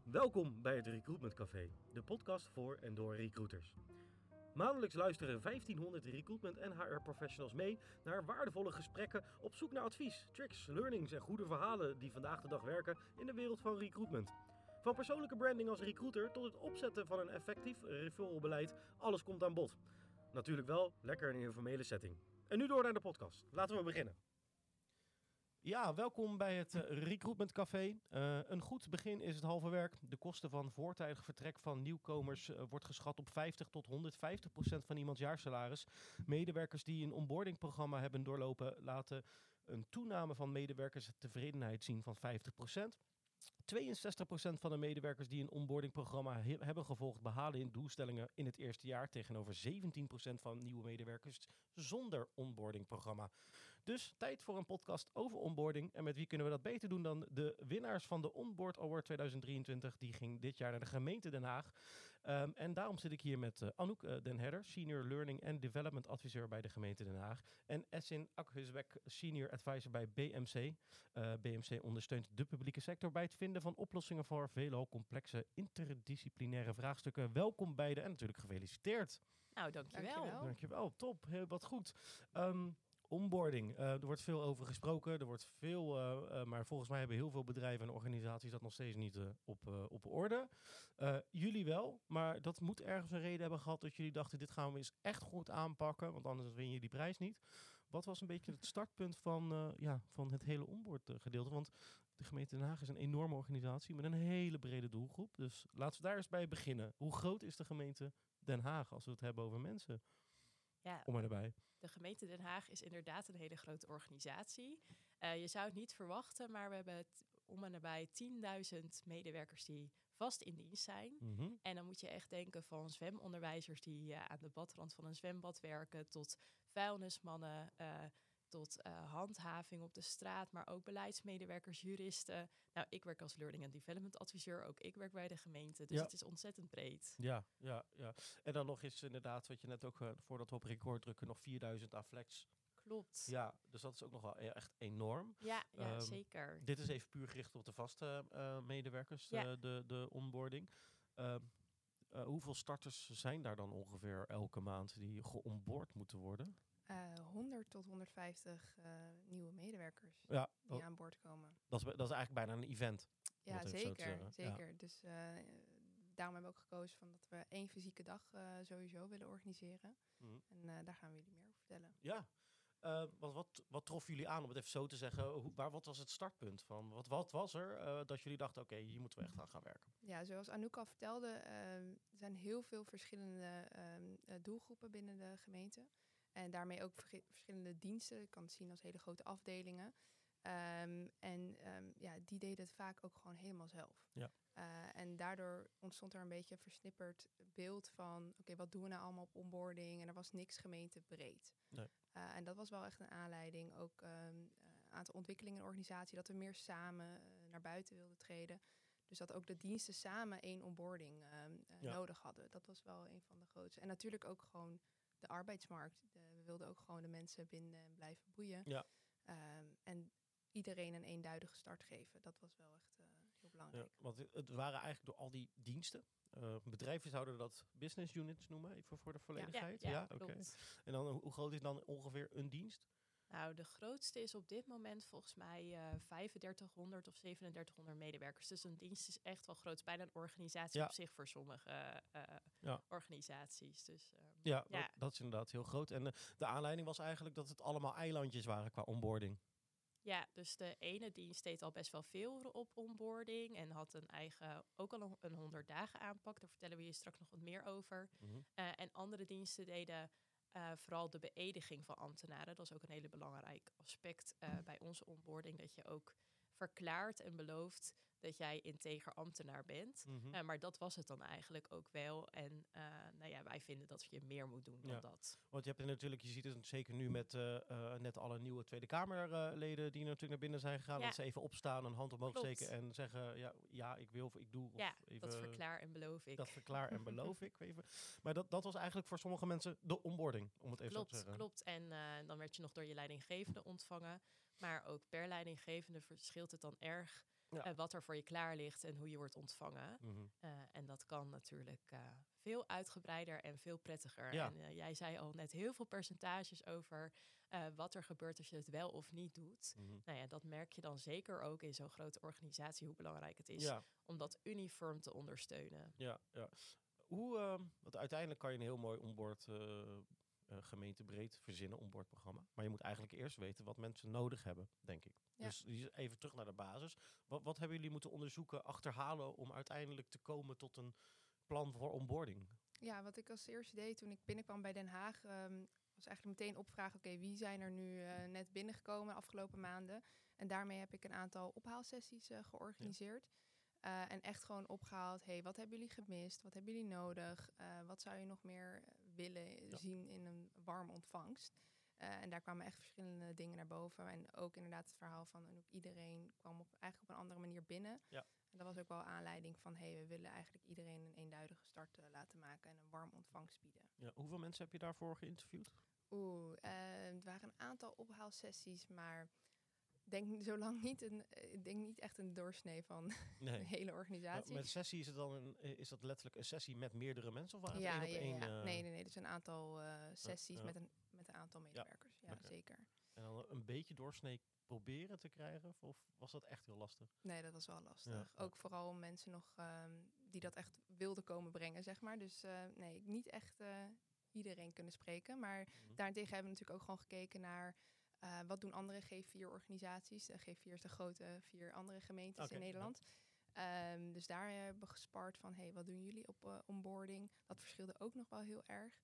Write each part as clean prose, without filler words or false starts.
Welkom bij het Recruitment Café, de podcast voor en door recruiters. Maandelijks luisteren 1500 recruitment en HR-professionals mee naar waardevolle gesprekken op zoek naar advies, tricks, learnings en goede verhalen die vandaag de dag werken in de wereld van recruitment. Van persoonlijke branding als recruiter tot het opzetten van een effectief referralbeleid, alles komt aan bod. Natuurlijk wel lekker in een informele setting. En nu door naar de podcast. Laten we beginnen. Ja, welkom bij het Recruitment Café. Een goed begin is het halve werk. De kosten van voortijdig vertrek van nieuwkomers wordt geschat op 50 tot 150% van iemands jaarsalaris. Medewerkers die een onboardingprogramma hebben doorlopen laten een toename van medewerkerstevredenheid zien van 50%. 62% van de medewerkers die een onboardingprogramma hebben gevolgd behalen hun doelstellingen in het eerste jaar, tegenover 17% van nieuwe medewerkers zonder onboardingprogramma. Dus tijd voor een podcast over onboarding. En met wie kunnen we dat beter doen dan de winnaars van de Onboard Award 2023. Die ging dit jaar naar de gemeente Den Haag. En daarom zit ik hier met Anouk Den Herder, Senior Learning and Development Adviseur bij de gemeente Den Haag. En Essin Akhuzbek, Senior Advisor bij BMC. BMC ondersteunt de publieke sector bij het vinden van oplossingen voor veelal complexe interdisciplinaire vraagstukken. Welkom beiden en natuurlijk gefeliciteerd. Nou, dankjewel. Dankjewel, top. Heel wat goed. Onboarding. Er wordt veel over gesproken. Er wordt veel, maar volgens mij hebben heel veel bedrijven en organisaties dat nog steeds niet op orde. Jullie wel, maar dat moet ergens een reden hebben gehad dat jullie dachten, dit gaan we eens echt goed aanpakken, want anders win je die prijs niet. Wat was een beetje het startpunt van het hele onboard gedeelte? Want de gemeente Den Haag is een enorme organisatie met een hele brede doelgroep. Dus laten we daar eens bij beginnen. Hoe groot is de gemeente Den Haag als we het hebben over mensen? Ja, om maar erbij. De gemeente Den Haag is inderdaad een hele grote organisatie. Je zou het niet verwachten, maar we hebben om en nabij 10.000 medewerkers die vast in dienst zijn. Mm-hmm. En dan moet je echt denken van zwemonderwijzers die aan de badrand van een zwembad werken, tot vuilnismannen, tot handhaving op de straat, maar ook beleidsmedewerkers, juristen. Nou, ik werk als Learning and Development Adviseur, ook ik werk bij de gemeente, dus het is ontzettend breed. Ja. En dan nog eens inderdaad, wat je net ook, voordat we op record drukken, nog 4000 aan flex. Klopt. Ja, dus dat is ook nog wel echt enorm. Ja, zeker. Dit is even puur gericht op de vaste medewerkers, de onboarding. Hoeveel starters zijn daar dan ongeveer elke maand die geonboard moeten worden? 100 tot 150 nieuwe medewerkers die aan boord komen. Dat is eigenlijk bijna een event. Ja, zeker. Ja. Dus daarom hebben we ook gekozen van dat we 1 fysieke dag sowieso willen organiseren. Mm-hmm. En daar gaan we jullie meer over vertellen. Ja, wat troffen jullie aan, om het even zo te zeggen? Wat was het startpunt van? Wat was er dat jullie dachten, oké, hier moeten we echt aan gaan werken? Ja, zoals Anouk al vertelde, er zijn heel veel verschillende doelgroepen binnen de gemeente. En daarmee ook verschillende diensten. Ik kan het zien als hele grote afdelingen. Die deden het vaak ook gewoon helemaal zelf. Ja. En daardoor ontstond er een beetje een versnipperd beeld van, oké, wat doen we nou allemaal op onboarding? En er was niks gemeentebreed. Nee. En dat was wel echt een aanleiding. Ook een aantal ontwikkelingen in de organisatie, dat we meer samen naar buiten wilden treden. Dus dat ook de diensten samen 1 onboarding nodig hadden. Dat was wel een van de grootste. En natuurlijk ook gewoon de arbeidsmarkt. We wilden ook gewoon de mensen binden en blijven boeien. Ja. En iedereen een eenduidige start geven. Dat was wel echt heel belangrijk. Ja, want het waren eigenlijk door al die diensten. Bedrijven zouden dat business units noemen, even voor de volledigheid. Ja, oké. En dan hoe groot is dan ongeveer een dienst? Nou, de grootste is op dit moment volgens mij 3500 of 3700 medewerkers. Dus een dienst is echt wel groot. Bijna een organisatie op zich voor sommige organisaties. Dus, dat is inderdaad heel groot. En de aanleiding was eigenlijk dat het allemaal eilandjes waren qua onboarding. Ja, dus de ene dienst deed al best wel veel op onboarding en had ook al een 100 dagen aanpak. Daar vertellen we je straks nog wat meer over. Mm-hmm. En andere diensten deden vooral de beëdiging van ambtenaren. Dat is ook een hele belangrijk aspect bij onze onboarding, dat je ook verklaart en belooft dat jij integer ambtenaar bent. Mm-hmm. Maar dat was het dan eigenlijk ook wel. En wij vinden dat je meer moet doen dan dat. Want je hebt natuurlijk, je ziet het zeker nu met net alle nieuwe Tweede Kamerleden die natuurlijk naar binnen zijn gegaan. Dat ze even opstaan, een hand omhoog steken en zeggen, ja, ik wil of ik doe. Of even, dat verklaar en beloof ik. Dat verklaar en beloof ik. Even. Maar dat was eigenlijk voor sommige mensen de onboarding, om het even zo te zeggen. Klopt. En dan werd je nog door je leidinggevende ontvangen. Maar ook per leidinggevende verschilt het dan erg wat er voor je klaar ligt en hoe je wordt ontvangen. En dat kan natuurlijk veel uitgebreider en veel prettiger. Ja. En jij zei al net heel veel percentages over wat er gebeurt als je het wel of niet doet. Nou ja, dat merk je dan zeker ook in zo'n grote organisatie, hoe belangrijk het is om dat uniform te ondersteunen. Ja. Want uiteindelijk kan je een heel mooi onboard gemeentebreed verzinnen, onboardprogramma. Maar je moet eigenlijk eerst weten wat mensen nodig hebben, denk ik. Ja. Dus even terug naar de basis. Wat hebben jullie moeten onderzoeken, achterhalen om uiteindelijk te komen tot een plan voor onboarding? Ja, wat ik als eerste deed toen ik binnenkwam bij Den Haag, was eigenlijk meteen opvragen, oké, wie zijn er nu net binnengekomen de afgelopen maanden? En daarmee heb ik een aantal ophaalsessies georganiseerd. En echt gewoon opgehaald, wat hebben jullie gemist? Wat hebben jullie nodig? Wat zou je nog meer willen zien in een warme ontvangst? En daar kwamen echt verschillende dingen naar boven. En ook inderdaad het verhaal van iedereen kwam eigenlijk op een andere manier binnen. Ja. En dat was ook wel aanleiding van, we willen eigenlijk iedereen een eenduidige start laten maken en een warm ontvangst bieden. Ja, hoeveel mensen heb je daarvoor geïnterviewd? Het waren een aantal ophaalsessies, maar ik denk niet echt een doorsnee van de hele organisatie. Met sessie is dat letterlijk een sessie met meerdere mensen? Of Ja. Nee. Dus een aantal sessies met een aantal medewerkers. Ja, Okay. Zeker. En dan een beetje doorsnee proberen te krijgen? Of was dat echt heel lastig? Nee, dat was wel lastig. Ja. Ook vooral om mensen nog die dat echt wilden komen brengen, zeg maar. Dus niet echt iedereen kunnen spreken. Maar daarentegen hebben we natuurlijk ook gewoon gekeken naar wat doen andere G4-organisaties. De G4 is de grote 4 andere gemeentes in Nederland. Dus daar hebben we gespart van, wat doen jullie op onboarding? Dat verschilde ook nog wel heel erg.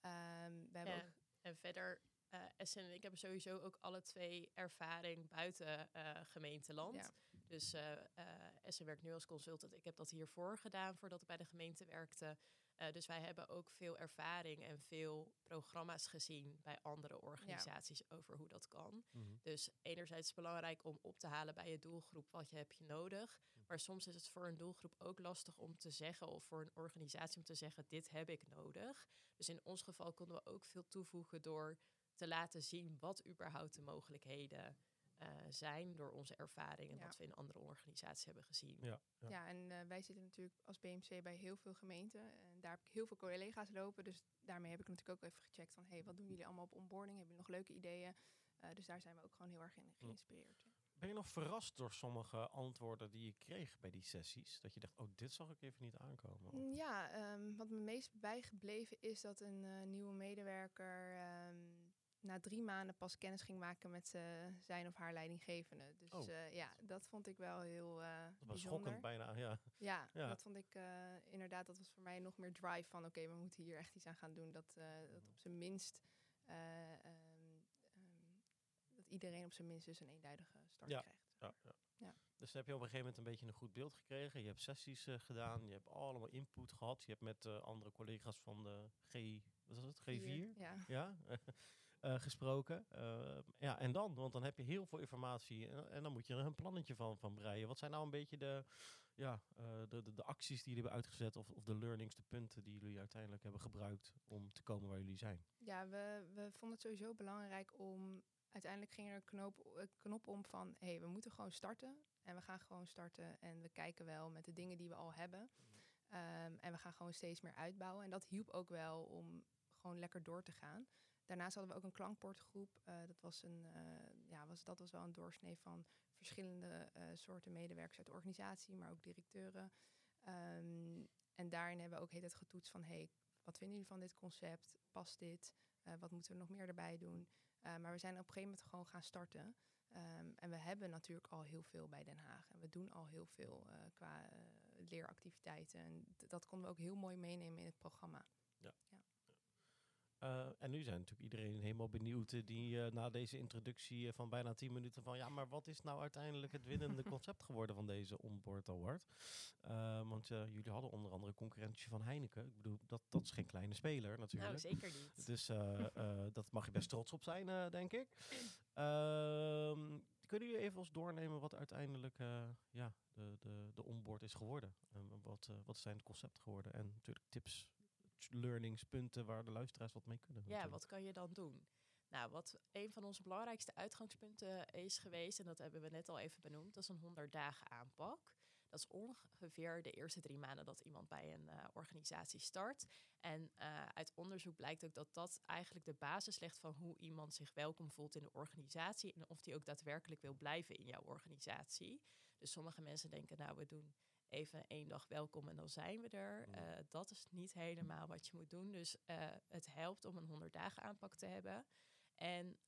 We hebben ook... En verder, Essen en ik hebben sowieso ook alle 2 ervaring buiten gemeenteland. Ja. Dus Essen werkt nu als consultant. Ik heb dat hiervoor gedaan voordat ik bij de gemeente werkte. Dus wij hebben ook veel ervaring en veel programma's gezien bij andere organisaties over hoe dat kan. Dus enerzijds is het belangrijk om op te halen bij je doelgroep wat je hebt nodig. Maar soms is het voor een doelgroep ook lastig om te zeggen, of voor een organisatie om te zeggen, dit heb ik nodig. Dus in ons geval konden we ook veel toevoegen door te laten zien wat überhaupt de mogelijkheden zijn door onze ervaring en wat we in andere organisaties hebben gezien. Ja, en wij zitten natuurlijk als BMC bij heel veel gemeenten. En daar heb ik heel veel collega's lopen. Dus daarmee heb ik natuurlijk ook even gecheckt van, wat doen jullie allemaal op onboarding? Hebben jullie nog leuke ideeën? Dus daar zijn we ook gewoon heel erg in geïnspireerd. Ben je nog verrast door sommige antwoorden die je kreeg bij die sessies? Dat je dacht, dit zag ik even niet aankomen? Ja, wat me meest bijgebleven is dat een nieuwe medewerker na 3 maanden pas kennis ging maken met zijn of haar leidinggevende. Dus dat vond ik wel heel dat was bijzonder. Schokkend bijna, Ja, dat vond ik inderdaad, dat was voor mij nog meer drive van, we moeten hier echt iets aan gaan doen. Dat op zijn minst, dat iedereen op zijn minst dus een eenduidige start krijgt. Ja. Dus dan heb je op een gegeven moment een beetje een goed beeld gekregen. Je hebt sessies gedaan, je hebt allemaal input gehad. Je hebt met andere collega's van de G4? Ja. Gesproken. En dan? Want dan heb je heel veel informatie en dan moet je er een plannetje van breien. Wat zijn nou een beetje de acties die jullie hebben uitgezet of de learnings, de punten die jullie uiteindelijk hebben gebruikt om te komen waar jullie zijn? Ja, we vonden het sowieso belangrijk om... Uiteindelijk ging er een knop om van, we moeten gewoon starten. En we gaan gewoon starten en we kijken wel met de dingen die we al hebben. En we gaan gewoon steeds meer uitbouwen. En dat hielp ook wel om gewoon lekker door te gaan. Daarnaast hadden we ook een klankbordgroep. Dat was wel een doorsnee van verschillende soorten medewerkers uit de organisatie, maar ook directeuren. En daarin hebben we ook het getoetst van, wat vinden jullie van dit concept? Past dit? Wat moeten we nog meer erbij doen? Maar we zijn op een gegeven moment gewoon gaan starten. En we hebben natuurlijk al heel veel bij Den Haag. En we doen al heel veel qua leeractiviteiten. En dat konden we ook heel mooi meenemen in het programma. Ja. En nu zijn natuurlijk iedereen helemaal benieuwd die na deze introductie van bijna 10 minuten van... maar wat is nou uiteindelijk het winnende concept geworden van deze Onboard Award? Want jullie hadden onder andere concurrentie van Heineken. Ik bedoel, dat is geen kleine speler natuurlijk. Nou, zeker niet. Dus dat mag je best trots op zijn, denk ik. Kunnen jullie even ons doornemen wat uiteindelijk de Onboard is geworden? Wat zijn het concept geworden? En natuurlijk tips, learningspunten waar de luisteraars wat mee kunnen. Ja, wat kan je dan doen? Nou, wat een van onze belangrijkste uitgangspunten is geweest, en dat hebben we net al even benoemd, dat is een 100 dagen aanpak. Dat is ongeveer de eerste 3 maanden dat iemand bij een organisatie start. En uit onderzoek blijkt ook dat dat eigenlijk de basis legt van hoe iemand zich welkom voelt in de organisatie en of die ook daadwerkelijk wil blijven in jouw organisatie. Dus sommige mensen denken, nou, we doen even 1 dag welkom en dan zijn we er. Dat is niet helemaal wat je moet doen. Dus het helpt om een 100 dagen aanpak te hebben. En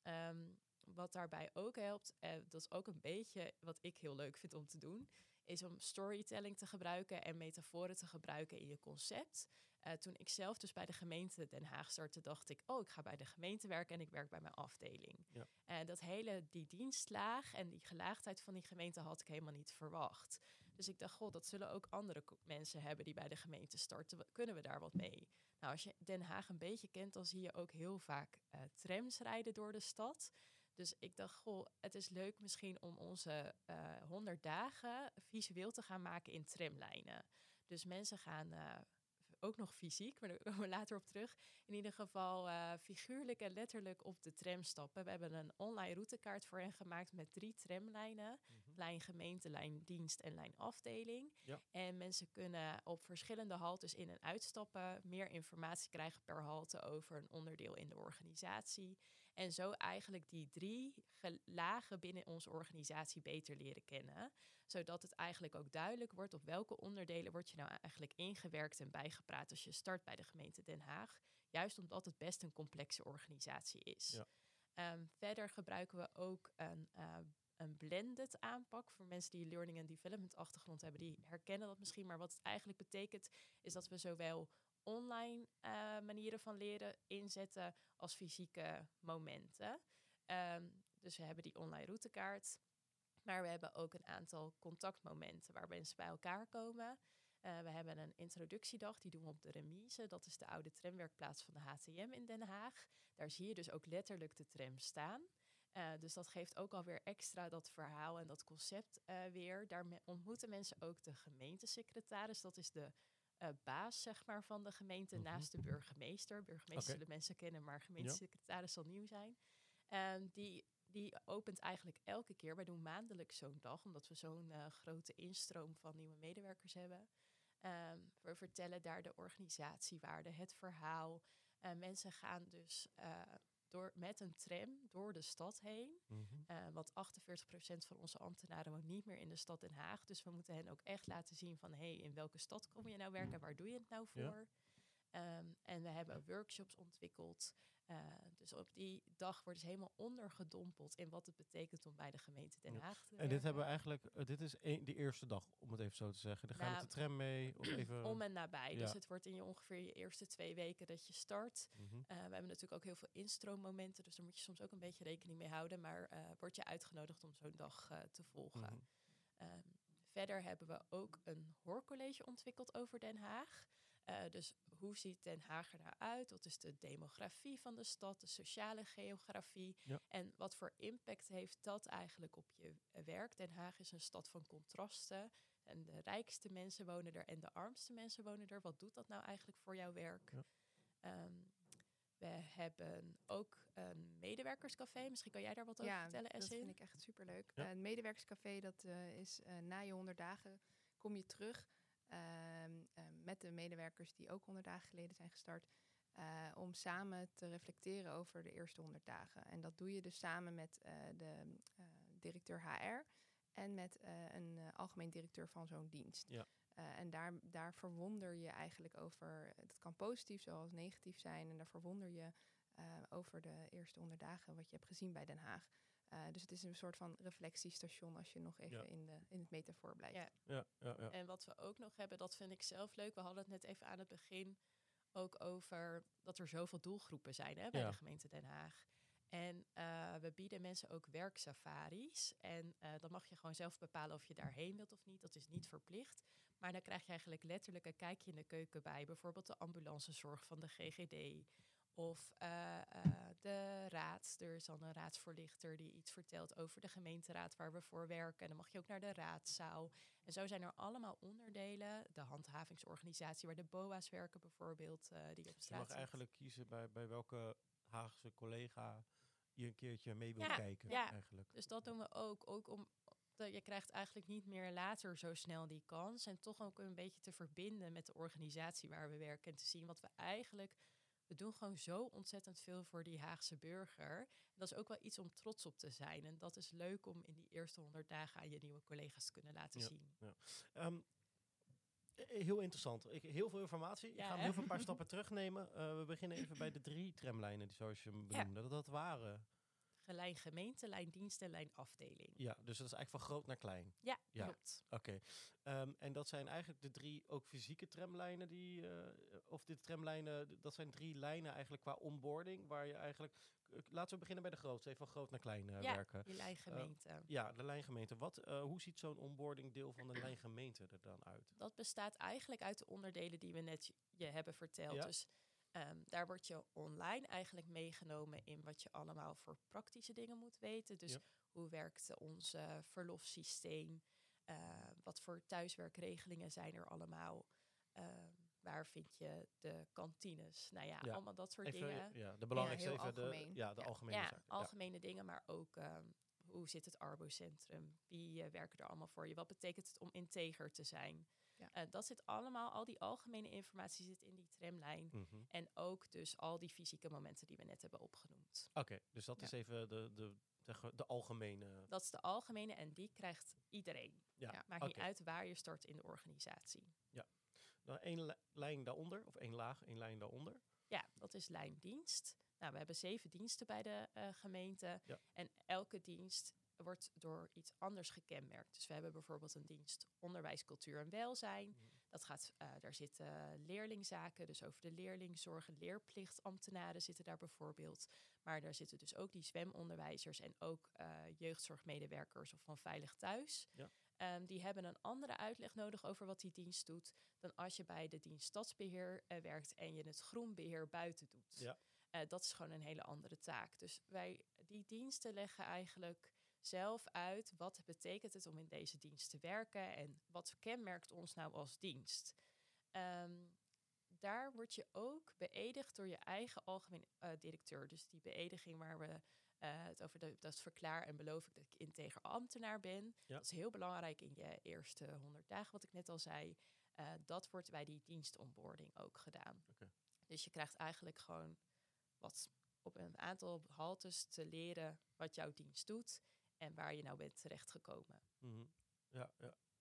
wat daarbij ook helpt, dat is ook een beetje wat ik heel leuk vind om te doen, is om storytelling te gebruiken en metaforen te gebruiken in je concept. Toen ik zelf dus bij de gemeente Den Haag startte, dacht ik, ik ga bij de gemeente werken en ik werk bij mijn afdeling. Ja. En die dienstlaag en die gelaagdheid van die gemeente had ik helemaal niet verwacht. Dus ik dacht, dat zullen ook andere mensen hebben die bij de gemeente starten. Kunnen we daar wat mee? Nou, als je Den Haag een beetje kent, dan zie je ook heel vaak trams rijden door de stad. Dus ik dacht, het is leuk misschien om onze 100 dagen visueel te gaan maken in tramlijnen. Dus mensen gaan ook nog fysiek, maar daar komen we later op terug. In ieder geval figuurlijk en letterlijk op de tram stappen. We hebben een online routekaart voor hen gemaakt met 3 tramlijnen. Lijn gemeente, lijn dienst en lijn afdeling. Ja. En mensen kunnen op verschillende haltes in- en uitstappen, meer informatie krijgen per halte over een onderdeel in de organisatie. En zo eigenlijk die 3 lagen binnen onze organisatie beter leren kennen. Zodat het eigenlijk ook duidelijk wordt op welke onderdelen word je nou eigenlijk ingewerkt en bijgepraat als je start bij de gemeente Den Haag. Juist omdat het best een complexe organisatie is. Ja. Verder gebruiken we ook een blended aanpak voor mensen die learning and development achtergrond hebben. Die herkennen dat misschien, maar wat het eigenlijk betekent is dat we zowel online manieren van leren inzetten als fysieke momenten. Dus we hebben die online routekaart. Maar we hebben ook een aantal contactmomenten waar mensen bij elkaar komen. We hebben een introductiedag, die doen we op de Remise. Dat is de oude tramwerkplaats van de HTM in Den Haag. Daar zie je dus ook letterlijk de tram staan. Dus dat geeft ook alweer extra dat verhaal en dat concept weer. Daar ontmoeten mensen ook de gemeentesecretaris. Dat is de baas, zeg maar, van de gemeente naast de burgemeester. Burgemeester zullen mensen kennen, maar gemeentesecretaris zal nieuw zijn. Die opent eigenlijk elke keer. Wij doen maandelijks zo'n dag, omdat we zo'n grote instroom van nieuwe medewerkers hebben. We vertellen daar de organisatiewaarde, het verhaal. Mensen gaan dus met een tram door de stad heen. Want 48% van onze ambtenaren woont niet meer in de stad Den Haag. Dus we moeten hen ook echt laten zien van, in welke stad kom je nou werken en waar doe je het nou voor? Ja. En we hebben workshops ontwikkeld. Dus op die dag wordt dus helemaal ondergedompeld in wat het betekent om bij de gemeente Den Haag te werken. En dit hebben we eigenlijk, dit is de eerste dag, om het even zo te zeggen. Dan ga je met de tram mee of even om en nabij. Dus het wordt in ongeveer je eerste 2 weken dat je start. We hebben natuurlijk ook heel veel instroommomenten, dus daar moet je soms ook een beetje rekening mee houden. Maar word je uitgenodigd om zo'n dag te volgen. Verder hebben we ook een hoorcollege ontwikkeld over Den Haag. Dus hoe ziet Den Haag er nou uit? Wat is de demografie van de stad, de sociale geografie? Ja. En wat voor impact heeft dat eigenlijk op je werk? Den Haag is een stad van contrasten. En de rijkste mensen wonen er en de armste mensen wonen er. Wat doet dat nou eigenlijk voor jouw werk? Ja. We hebben ook een medewerkerscafé. Misschien kan jij daar wat over vertellen, Essin? Ja, dat vind ik echt superleuk. Het medewerkerscafé, dat is na je 100 dagen kom je terug met de medewerkers die ook 100 dagen geleden zijn gestart. Om samen te reflecteren over de eerste 100 dagen. En dat doe je dus samen met de directeur HR en met een algemeen directeur van zo'n dienst. Ja. En daar verwonder je eigenlijk over, het kan positief zoals negatief zijn. En daar verwonder je over de eerste 100 dagen wat je hebt gezien bij Den Haag. Dus het is een soort van reflectiestation als je nog even in het metafoor blijft. Ja. En wat we ook nog hebben, dat vind ik zelf leuk. We hadden het net even aan het begin ook over dat er zoveel doelgroepen zijn bij de gemeente Den Haag. En we bieden mensen ook werksafaris. En dan mag je gewoon zelf bepalen of je daarheen wilt of niet. Dat is niet verplicht. Maar dan krijg je eigenlijk letterlijk een kijkje in de keuken bij. Bijvoorbeeld de ambulancezorg van de GGD. Of de raad. Er is dan een raadsvoorlichter die iets vertelt over de gemeenteraad waar we voor werken. En dan mag je ook naar de raadzaal. En zo zijn er allemaal onderdelen. De handhavingsorganisatie waar de BOA's werken bijvoorbeeld. Die op straat je mag eigenlijk kiezen bij welke Haagse collega je een keertje mee wil kijken eigenlijk. Dus dat doen we ook. Ook om je krijgt eigenlijk niet meer later zo snel die kans. En toch ook een beetje te verbinden met de organisatie waar we werken. En te zien wat we eigenlijk... We doen gewoon zo ontzettend veel voor die Haagse burger. En dat is ook wel iets om trots op te zijn. En dat is leuk om in die eerste 100 dagen aan je nieuwe collega's te kunnen laten zien. Ja. Heel interessant. Heel veel informatie. Ik ga hem heel veel een paar stappen terugnemen. We beginnen even bij de 3 tramlijnen, zoals je hem benoemde. Dat waren... Lijn gemeente, lijn dienst en lijn afdeling. Ja, dus dat is eigenlijk van groot naar klein. Ja, klopt. Oké. En dat zijn eigenlijk de 3 ook fysieke tramlijnen of de tramlijnen, dat zijn 3 lijnen eigenlijk qua onboarding, waar je eigenlijk... Laten we beginnen bij de grootste, even van groot naar klein werken. Ja, die lijngemeente. De lijngemeente. Hoe ziet zo'n onboarding deel van de lijngemeente er dan uit? Dat bestaat eigenlijk uit de onderdelen die we net je hebben verteld. Ja. Dus daar word je online eigenlijk meegenomen in wat je allemaal voor praktische dingen moet weten. Dus hoe werkt ons verlofsysteem? Wat voor thuiswerkregelingen zijn er allemaal? Waar vind je de kantines? Nou ja, allemaal dat soort dingen. Ja, de belangrijkste even algemeen. de algemene zaken. Algemene dingen, maar ook hoe zit het arbocentrum? Wie werken er allemaal voor je? Wat betekent het om integer te zijn? Ja. Dat zit allemaal, al die algemene informatie zit in die tramlijn. Mm-hmm. En ook dus al die fysieke momenten die we net hebben opgenoemd. Oké, dus dat is even de algemene... Dat is de algemene en die krijgt iedereen. Ja. Maakt niet uit waar je start in de organisatie. Ja. Nou, 1 lijn daaronder, of 1 lijn daaronder. Ja, dat is lijndienst. Nou, we hebben 7 diensten bij de gemeente. Ja. En elke dienst wordt door iets anders gekenmerkt. Dus we hebben bijvoorbeeld een dienst onderwijs, cultuur en welzijn. Dat gaat, daar zitten leerlingzaken, dus over de leerlingzorg en leerplichtambtenaren zitten daar bijvoorbeeld. Maar daar zitten dus ook die zwemonderwijzers en ook jeugdzorgmedewerkers of van Veilig Thuis. Ja. Die hebben een andere uitleg nodig over wat die dienst doet dan als je bij de dienst stadsbeheer werkt en je het groenbeheer buiten doet. Ja. Dat is gewoon een hele andere taak. Dus die diensten leggen eigenlijk zelf uit wat betekent het om in deze dienst te werken en wat kenmerkt ons nou als dienst. Daar word je ook beëdigd door je eigen algemeen directeur. Dus die beëdiging waar we het over dat verklaar en beloof ik dat ik integer ambtenaar ben. Ja. Dat is heel belangrijk in je eerste 100 dagen, wat ik net al zei. Dat wordt bij die dienstonboarding ook gedaan. Okay. Dus je krijgt eigenlijk gewoon wat op een aantal haltes te leren wat jouw dienst doet en waar je nou bent terechtgekomen. Mm-hmm. Ja.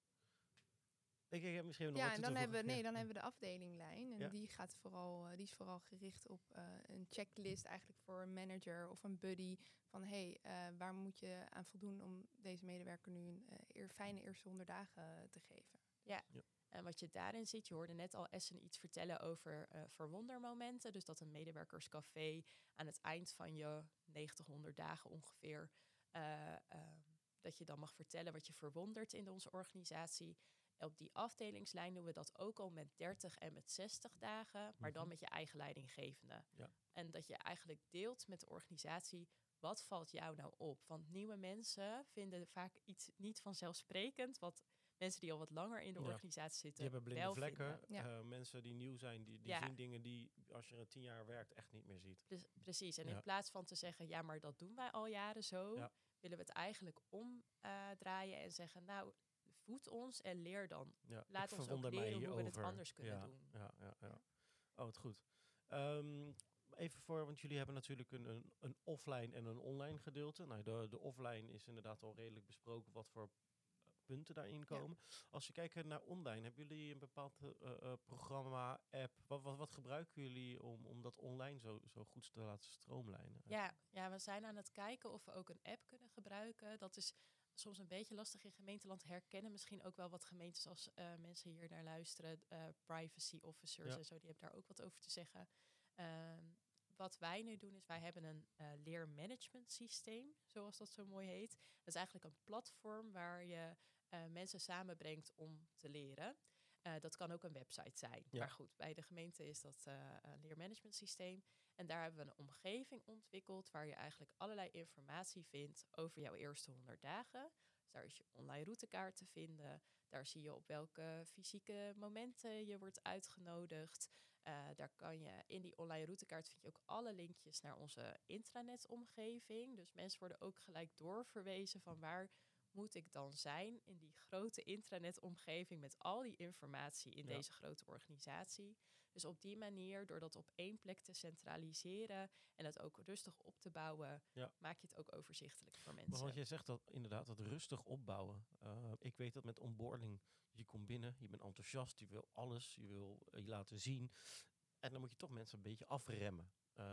Ik heb misschien nog wat te en dan hebben we de afdelinglijn. En die is vooral gericht op een checklist eigenlijk voor een manager of een buddy. Van waar moet je aan voldoen om deze medewerker nu een fijne eerste 100 dagen te geven. Ja. En wat je daarin ziet, je hoorde net al Essen iets vertellen over verwondermomenten. Dus dat een medewerkerscafé aan het eind van je 100 dagen ongeveer, dat je dan mag vertellen wat je verwondert in onze organisatie. Op die afdelingslijn doen we dat ook al met 30 en met 60 dagen, maar dan met je eigen leidinggevende. Ja. En dat je eigenlijk deelt met de organisatie, wat valt jou nou op? Want nieuwe mensen vinden vaak iets niet vanzelfsprekend, wat mensen die al wat langer in de organisatie zitten die hebben blinde vlekken. Ja. Mensen die nieuw zijn, die zien dingen die, als je er 10 jaar werkt, echt niet meer ziet. Precies. En in plaats van te zeggen, ja, maar dat doen wij al jaren zo, willen we het eigenlijk omdraaien en zeggen, nou, voed ons en leer dan. Ja, laat ons ook leren hoe we het anders kunnen doen. Ja. Oh, wat goed. Even want jullie hebben natuurlijk een offline en een online gedeelte. Nou, de offline is inderdaad al redelijk besproken wat voor punten daarin komen. Ja. Als je kijkt naar online, hebben jullie een bepaald programma, app? Wat gebruiken jullie om dat online zo goed te laten stroomlijnen? Ja, we zijn aan het kijken of we ook een app kunnen gebruiken. Dat is soms een beetje lastig in gemeenteland. Herkennen misschien ook wel wat gemeentes als mensen hier naar luisteren. Privacy officers en zo, die hebben daar ook wat over te zeggen. Wat wij nu doen is, wij hebben een leermanagement systeem, zoals dat zo mooi heet. Dat is eigenlijk een platform waar je mensen samenbrengt om te leren. Dat kan ook een website zijn. Ja. Maar goed, bij de gemeente is dat een leermanagement systeem. En daar hebben we een omgeving ontwikkeld waar je eigenlijk allerlei informatie vindt over jouw eerste 100 dagen. Dus daar is je online routekaart te vinden. Daar zie je op welke fysieke momenten je wordt uitgenodigd. Daar kan je in die online routekaart vind je ook alle linkjes naar onze intranet-omgeving. Dus mensen worden ook gelijk doorverwezen van waar moet ik dan zijn in die grote intranet-omgeving met al die informatie in deze grote organisatie. Dus op die manier, door dat op één plek te centraliseren en het ook rustig op te bouwen, maak je het ook overzichtelijk voor mensen. Maar want jij zegt dat inderdaad, dat rustig opbouwen. Ik weet dat met onboarding, je komt binnen, je bent enthousiast, je wil alles, je wil je laten zien. En dan moet je toch mensen een beetje afremmen.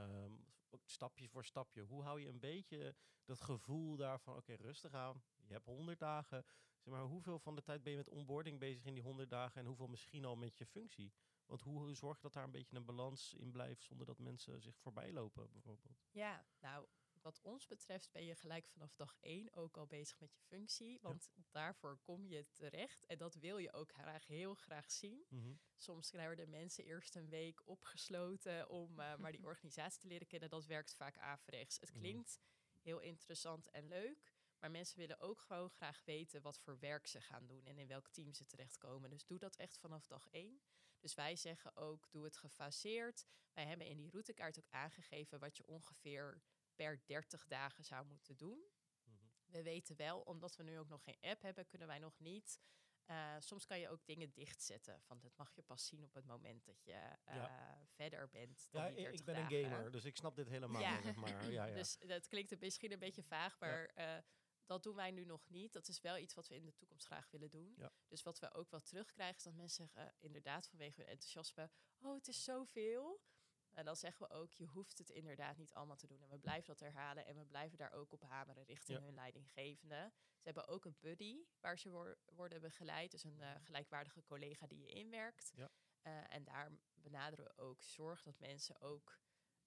Ook stapje voor stapje. Hoe hou je een beetje dat gevoel daarvan, oké, rustig aan. Je hebt 100 dagen. Zeg maar, hoeveel van de tijd ben je met onboarding bezig in die 100 dagen en hoeveel misschien al met je functie? Want hoe zorg je dat daar een beetje een balans in blijft zonder dat mensen zich voorbij lopen bijvoorbeeld? Ja, nou, wat ons betreft ben je gelijk vanaf dag 1 ook al bezig met je functie. Want daarvoor kom je terecht. En dat wil je ook heel graag zien. Mm-hmm. Soms worden mensen eerst een week opgesloten om maar die organisatie te leren kennen. Dat werkt vaak averechts. Het klinkt heel interessant en leuk. Maar mensen willen ook gewoon graag weten wat voor werk ze gaan doen en in welk team ze terechtkomen. Dus doe dat echt vanaf dag 1. Dus wij zeggen ook, doe het gefaseerd. Wij hebben in die routekaart ook aangegeven wat je ongeveer per 30 dagen zou moeten doen. Mm-hmm. We weten wel, omdat we nu ook nog geen app hebben, kunnen wij nog niet. Soms kan je ook dingen dichtzetten. Van dat mag je pas zien op het moment dat je verder bent dan die 30 dagen. Ik ben een gamer, dus ik snap dit helemaal. Ja. Zeg maar. Ja. Dus dat klinkt misschien een beetje vaag, maar dat doen wij nu nog niet. Dat is wel iets wat we in de toekomst graag willen doen. Ja. Dus wat we ook wel terugkrijgen is dat mensen zeggen, inderdaad vanwege hun enthousiasme, oh, het is zoveel. En dan zeggen we ook, je hoeft het inderdaad niet allemaal te doen. En we blijven dat herhalen en we blijven daar ook op hameren richting hun leidinggevende. Ze hebben ook een buddy waar ze worden begeleid. Dus een gelijkwaardige collega die je inwerkt. Ja. En daar benaderen we ook, zorg dat mensen ook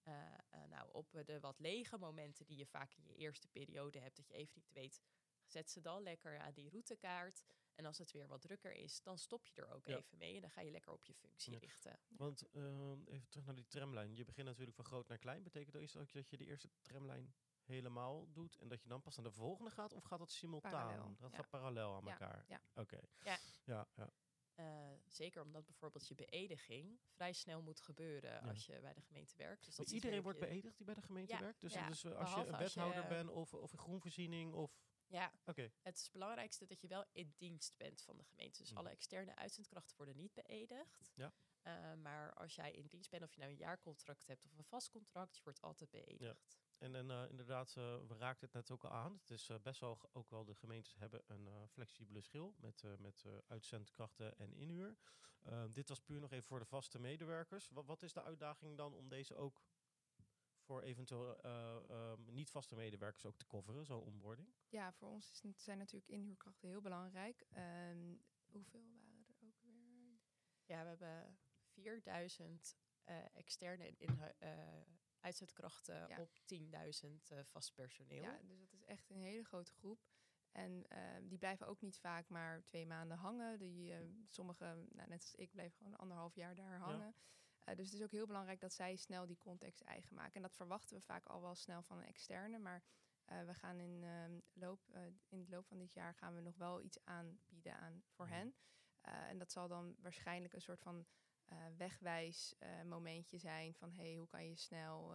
op de wat lege momenten die je vaak in je eerste periode hebt, dat je even niet weet, zet ze dan lekker aan die routekaart. En als het weer wat drukker is, dan stop je er ook even mee. En dan ga je lekker op je functie richten. Want even terug naar die tramlijn. Je begint natuurlijk van groot naar klein. Betekent dat ook dat je de eerste tramlijn helemaal doet en dat je dan pas naar de volgende gaat? Of gaat dat simultaan? Parallel. Dat gaat parallel aan elkaar? Ja. Oké. Ja. Ja. Zeker omdat bijvoorbeeld je beëdiging vrij snel moet maar als je bij de gemeente werkt. Dus dat is iedereen wordt beëdigd die bij de gemeente werkt? Dus als je een wethouder bent of een groenvoorziening of... Ja, Okay. Het is het belangrijkste dat je wel in dienst bent van de gemeente. Dus alle externe uitzendkrachten worden niet beëdigd. Ja. Maar als jij in dienst bent, of je nou een jaarcontract hebt of een vast contract, je wordt altijd beëdigd. Ja. En inderdaad, we raakten het net ook al aan. Het is best wel, ook wel de gemeentes hebben een flexibele schil met uitzendkrachten en inhuur. Dit was puur nog even voor de vaste medewerkers. Wat is de uitdaging dan om deze ook voor eventueel niet vaste medewerkers ook te coveren, zo'n onboarding? Ja, voor ons zijn natuurlijk inhuurkrachten heel belangrijk. Hoeveel waren er ook weer? Ja, we hebben 4000 externe en uitzendkrachten op 10.000 vast personeel. Ja, dus dat is echt een hele grote groep. En die blijven ook niet vaak maar 2 maanden hangen. Sommigen, net als ik, bleven gewoon 1,5 jaar daar hangen. Dus het is ook heel belangrijk dat zij snel die context eigen maken. En dat verwachten we vaak al wel snel van een externe. Maar we gaan in de loop van dit jaar gaan we nog wel iets aanbieden voor hen. En dat zal dan waarschijnlijk een soort van wegwijs momentje zijn van hoe kan je snel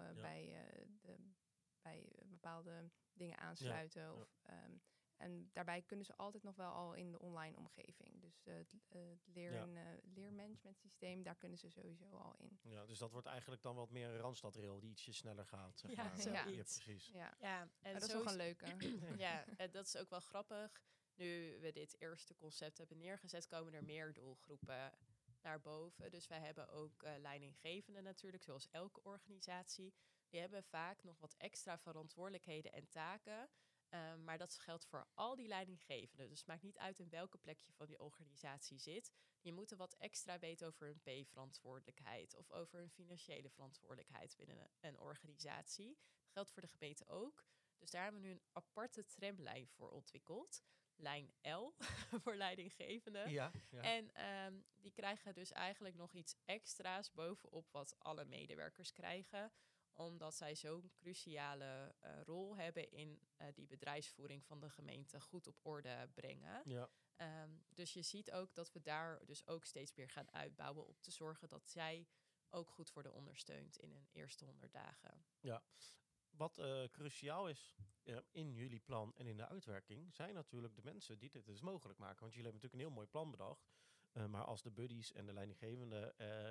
bij bepaalde dingen aansluiten. Ja. En daarbij kunnen ze altijd nog wel al in de online omgeving. Dus het leermanagement systeem, daar kunnen ze sowieso al in. Ja, dus dat wordt eigenlijk dan wat meer een Randstadrail die ietsje sneller gaat. Zeg maar. Zoiets. Ja, precies. Ja, en dat is ook een leuke. Ja, en dat is ook wel grappig. Nu we dit eerste concept hebben neergezet, komen er meer doelgroepen naar boven. Dus wij hebben ook leidinggevenden natuurlijk, zoals elke organisatie. Die hebben vaak nog wat extra verantwoordelijkheden en taken. Maar dat geldt voor al die leidinggevenden. Dus het maakt niet uit in welke plek je van die organisatie zit. Die moeten wat extra weten over hun P-verantwoordelijkheid of over hun financiële verantwoordelijkheid binnen een organisatie. Dat geldt voor de gemeente ook. Dus daar hebben we nu een aparte tramlijn voor ontwikkeld. Lijn L voor leidinggevenden. Ja. En die krijgen dus eigenlijk nog iets extra's bovenop wat alle medewerkers krijgen, omdat zij zo'n cruciale rol hebben in die bedrijfsvoering van de gemeente goed op orde brengen. Ja. Dus je ziet ook dat we daar dus ook steeds meer gaan uitbouwen om te zorgen dat zij ook goed worden ondersteund in hun eerste 100 dagen. Ja, wat cruciaal is in jullie plan en in de uitwerking, zijn natuurlijk de mensen die dit dus mogelijk maken. Want jullie hebben natuurlijk een heel mooi plan bedacht. Maar als de buddies en de leidinggevenden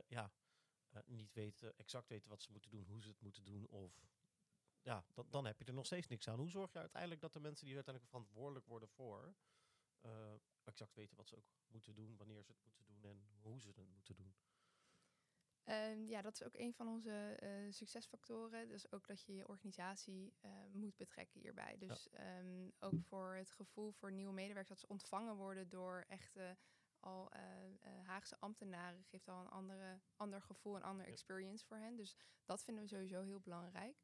niet exact weten wat ze moeten doen, hoe ze het moeten doen, of dan heb je er nog steeds niks aan. Hoe zorg je uiteindelijk dat de mensen die uiteindelijk verantwoordelijk worden voor exact weten wat ze ook moeten doen, wanneer ze het moeten doen en hoe ze het moeten doen? Dat is ook een van onze succesfactoren. Dus ook dat je je organisatie moet betrekken hierbij. Dus ook voor het gevoel voor nieuwe medewerkers dat ze ontvangen worden door echte Haagse ambtenaren geeft al een ander gevoel, een ander experience voor hen. Dus dat vinden we sowieso heel belangrijk.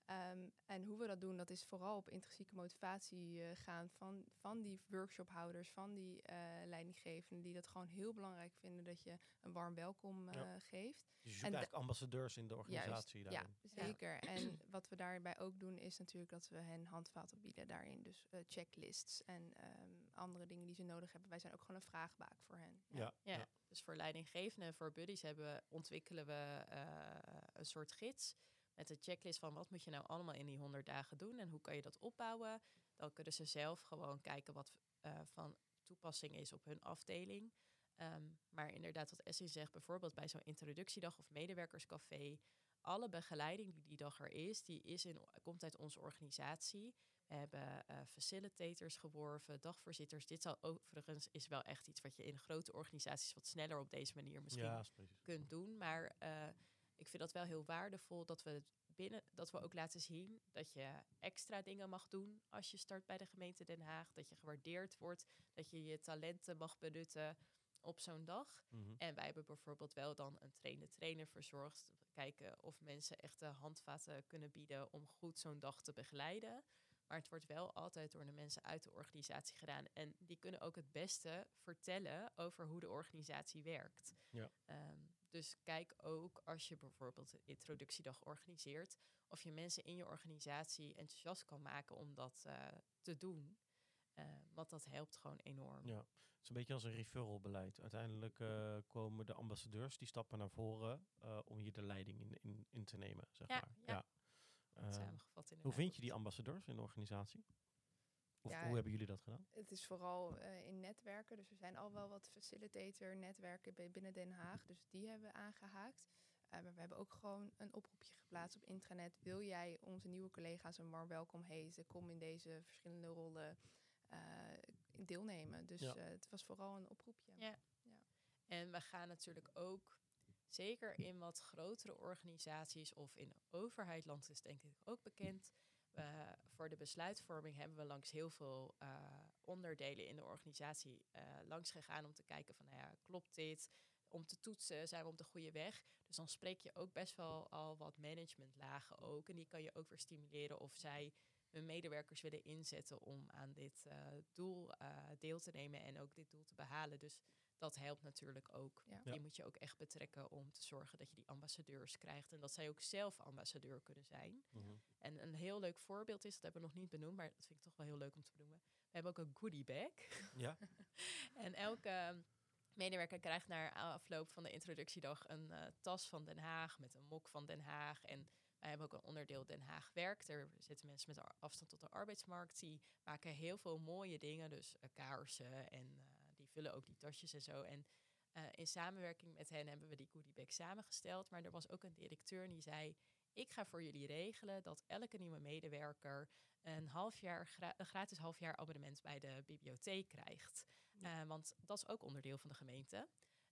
En hoe we dat doen, dat is vooral op intrinsieke motivatie gaan van die workshophouders, van die leidinggevenden, die dat gewoon heel belangrijk vinden dat je een warm welkom geeft. Dus je zoekt eigenlijk ambassadeurs in de organisatie daarin. Ja, zeker. Ja. En wat we daarbij ook doen, is natuurlijk dat we hen handvaten bieden daarin. Dus checklists en andere dingen die ze nodig hebben. Wij zijn ook gewoon een vraagbaak voor hen. Ja. Dus voor leidinggevenden en voor buddies ontwikkelen we een soort gids met een checklist van wat moet je nou allemaal in die 100 dagen doen en hoe kan je dat opbouwen. Dan kunnen ze zelf gewoon kijken wat van toepassing is op hun afdeling. Maar inderdaad, wat Essie zegt, bijvoorbeeld bij zo'n introductiedag of medewerkerscafé, alle begeleiding die die dag er is, komt uit onze organisatie. We hebben facilitators geworven, dagvoorzitters. Dit zal overigens is wel echt iets wat je in grote organisaties wat sneller op deze manier misschien kunt doen. Maar ik vind dat wel heel waardevol dat we ook laten zien dat je extra dingen mag doen als je start bij de gemeente Den Haag. Dat je gewaardeerd wordt, dat je je talenten mag benutten op zo'n dag. Mm-hmm. En wij hebben bijvoorbeeld wel dan een trainer verzorgd. Kijken of mensen echt de handvaten kunnen bieden om goed zo'n dag te begeleiden. Maar het wordt wel altijd door de mensen uit de organisatie gedaan. En die kunnen ook het beste vertellen over hoe de organisatie werkt. Ja. Dus kijk ook als je bijvoorbeeld een introductiedag organiseert, of je mensen in je organisatie enthousiast kan maken om dat te doen. Want dat helpt gewoon enorm. Ja, het is een beetje als een referral beleid. Uiteindelijk komen de ambassadeurs, die stappen naar voren om hier de leiding in te nemen, zeg maar. Ja. Samengevat inderdaad. Hoe vind je die ambassadeurs in de organisatie? Of hoe hebben jullie dat gedaan? Het is vooral in netwerken. Dus er zijn al wel wat facilitator-netwerken binnen Den Haag. Dus die hebben we aangehaakt. Maar we hebben ook gewoon een oproepje geplaatst op intranet. Wil jij onze nieuwe collega's een warm welkom heten? Kom in deze verschillende rollen deelnemen. Dus het was vooral een oproepje. Ja. En we gaan natuurlijk ook, zeker in wat grotere organisaties of in de overheid, is denk ik ook bekend. Voor de besluitvorming hebben we langs heel veel onderdelen in de organisatie langs gegaan om te kijken van, klopt dit? Om te toetsen, zijn we op de goede weg? Dus dan spreek je ook best wel al wat managementlagen ook. En die kan je ook weer stimuleren of zij hun medewerkers willen inzetten om aan dit doel deel te nemen en ook dit doel te behalen. Dus dat helpt natuurlijk ook. Ja. Die moet je ook echt betrekken om te zorgen dat je die ambassadeurs krijgt. En dat zij ook zelf ambassadeur kunnen zijn. Mm-hmm. En een heel leuk voorbeeld is, dat hebben we nog niet benoemd, maar dat vind ik toch wel heel leuk om te benoemen. We hebben ook een goodie bag. Ja. En elke medewerker krijgt na afloop van de introductiedag een tas van Den Haag met een mok van Den Haag. En wij hebben ook een onderdeel Den Haag Werkt. Er zitten mensen met afstand tot de arbeidsmarkt. Die maken heel veel mooie dingen. Dus kaarsen en die vullen ook die tasjes en zo. En in samenwerking met hen hebben we die goodiebag samengesteld. Maar er was ook een directeur die zei, ik ga voor jullie regelen dat elke nieuwe medewerker een gratis halfjaar abonnement bij de bibliotheek krijgt. Want dat is ook onderdeel van de gemeente.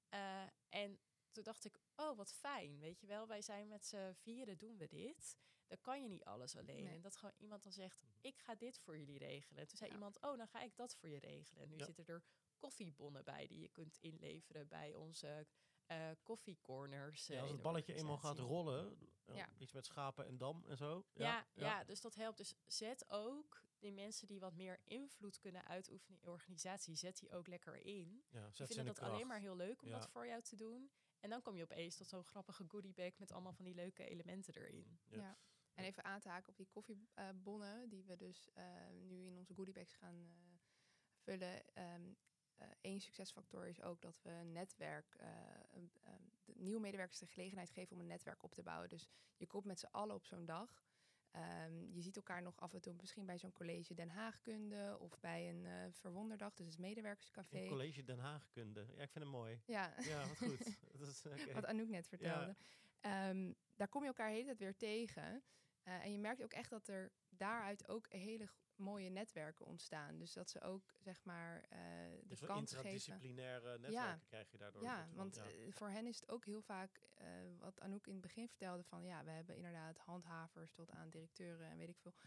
En toen dacht ik, wat fijn, weet je wel. Wij zijn met z'n 4 doen we dit. Dan kan je niet alles alleen. Nee. En dat gewoon iemand dan zegt, ik ga dit voor jullie regelen. En toen zei iemand, dan ga ik dat voor je regelen. En nu zitten er koffiebonnen bij die je kunt inleveren bij onze koffiecorners. Als het balletje eenmaal gaat rollen, iets met schapen en dam en zo. Ja, dus dat helpt. Dus zet ook die mensen die wat meer invloed kunnen uitoefenen in je organisatie, zet die ook lekker in. Ja, die vinden dat alleen maar heel leuk om dat voor jou te doen. En dan kom je opeens tot zo'n grappige goodiebag met allemaal van die leuke elementen erin. Ja. En even aan te haken op die koffiebonnen die we dus nu in onze goodiebags gaan vullen. één succesfactor is ook dat we een netwerk, de nieuwe medewerkers de gelegenheid geven om een netwerk op te bouwen. Dus je komt met z'n allen op zo'n dag. Je ziet elkaar nog af en toe misschien bij zo'n college Den Haagkunde of bij een verwonderdag, dus het medewerkerscafé. Een college Den Haagkunde. Ja, ik vind het mooi. Ja, Ja, wat goed. Dat is, wat Anouk net vertelde. Ja. Daar kom je elkaar de hele tijd weer tegen. En je merkt ook echt dat er daaruit ook hele mooie netwerken ontstaan. Dus dat ze ook, zeg maar, de kans geven. Interdisciplinaire netwerken krijg je daardoor. Ja, want voor hen is het ook heel vaak, wat Anouk in het begin vertelde, van we hebben inderdaad handhavers tot aan directeuren en weet ik veel.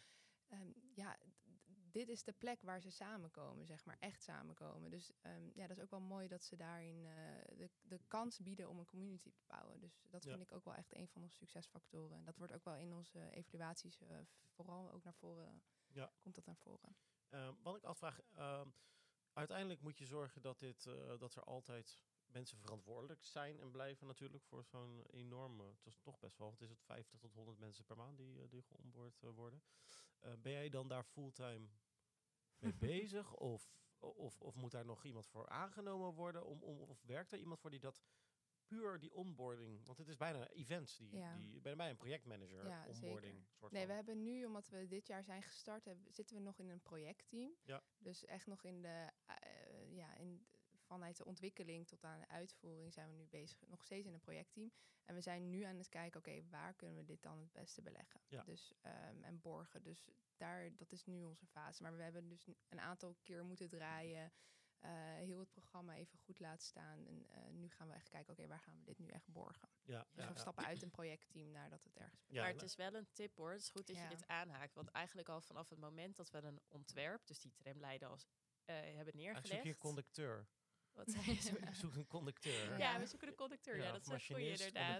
Dit is de plek waar ze samenkomen, zeg maar, echt samenkomen. Dus dat is ook wel mooi dat ze daarin de kans bieden om een community te bouwen. Dus dat vind ik ook wel echt een van onze succesfactoren. En dat wordt ook wel in onze evaluaties vooral ook naar voren, komt dat naar voren. Wat ik afvraag, uiteindelijk moet je zorgen dat er altijd mensen verantwoordelijk zijn en blijven natuurlijk voor zo'n enorme, het is toch best wel, wat is het, 50 tot 100 mensen per maand die geonboard worden. Ben jij dan daar fulltime mee bezig? Of moet daar nog iemand voor aangenomen worden? Of werkt er iemand voor die dat puur die onboarding? Want het is bijna events, bijna een projectmanager onboarding. Soort we hebben nu, omdat we dit jaar zijn gestart, zitten we nog in een projectteam. Ja. Dus echt nog in de vanuit de ontwikkeling tot aan de uitvoering zijn we nu bezig, nog steeds in een projectteam. En we zijn nu aan het kijken, waar kunnen we dit dan het beste beleggen? Ja. Dus, en borgen. Dus dat is nu onze fase. Maar we hebben dus een aantal keer moeten draaien, heel het programma even goed laten staan. En nu gaan we echt kijken, waar gaan we dit nu echt borgen? Ja, dus we stappen uit een projectteam naar dat het ergens... Maar het is wel een tip hoor. Het is goed dat je dit aanhaakt. Want eigenlijk al vanaf het moment dat we een ontwerp, dus die tramleider hebben neergelegd. Zoek je een conducteur. Wat zei je? Ik zoek een conducteur. Ja, we zoeken een conducteur. Ja, dat is een goeie inderdaad.